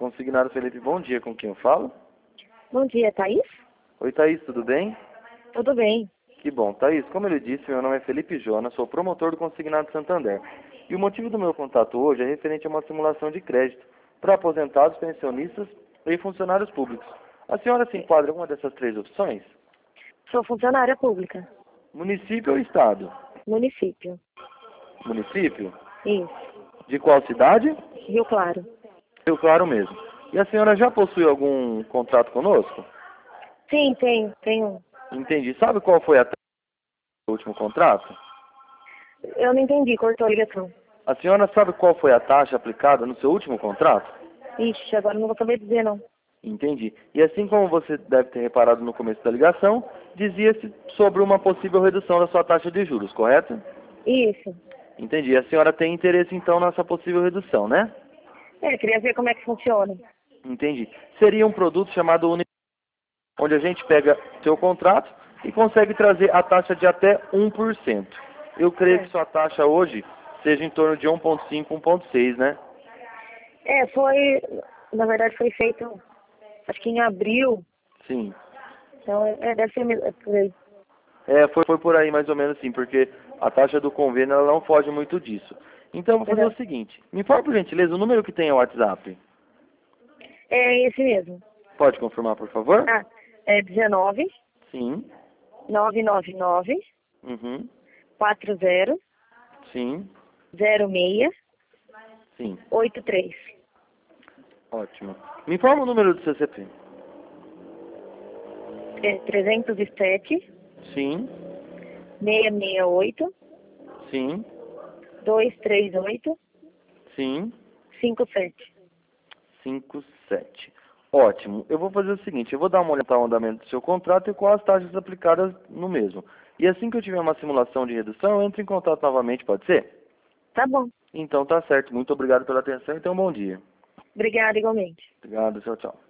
Consignado Felipe, bom dia, com quem eu falo? Bom dia, Thaís? Oi, Thaís, tudo bem? Tudo bem. Que bom. Thaís, como ele disse, meu nome é Felipe Jonas, sou promotor do Consignado Santander. E o motivo do meu contato hoje é referente a uma simulação de crédito para aposentados, pensionistas e funcionários públicos. A senhora se enquadra em alguma dessas três opções? Sou funcionária pública. Município ou estado? Município. Município? Isso. De qual cidade? Rio Claro. Rio Claro mesmo. E a senhora já possui algum contrato conosco? Sim, tenho. Entendi. Sabe qual foi a taxa do último contrato? Eu não entendi, cortou a ligação. A senhora sabe qual foi a taxa aplicada no seu último contrato? Ixi, agora não vou saber dizer não. Entendi. E assim como você deve ter reparado no começo da ligação, dizia-se sobre uma possível redução da sua taxa de juros, correto? Isso. Entendi. A senhora tem interesse então nessa possível redução, né? Queria ver como é que funciona. Entendi. Seria um produto chamado Uni, onde a gente pega seu contrato e consegue trazer a taxa de até 1%. Eu creio que sua taxa hoje seja em torno de 1,5, 1,6, né? Na verdade foi feito, acho que em abril. Sim. Então, deve ser por aí. Foi por aí mais ou menos sim, porque a taxa do convênio ela não foge muito disso. Então eu vou fazer o seguinte, me informa por gentileza o número que tem o WhatsApp. É esse mesmo. Pode confirmar, por favor? É 19 Sim. 999 Uhum. 40 Sim. 06 Sim. 83. Ótimo. Me informa o número do CCP. É 307 Sim. 668 Sim. 238 Sim. 57. 57. Ótimo. Eu vou fazer o seguinte, eu vou dar uma olhada no andamento do seu contrato e quais as taxas aplicadas no mesmo. E assim que eu tiver uma simulação de redução, eu entro em contato novamente, pode ser? Tá bom. Então tá certo. Muito obrigado pela atenção e tenha um bom dia. Obrigada, igualmente. Obrigado, tchau, tchau.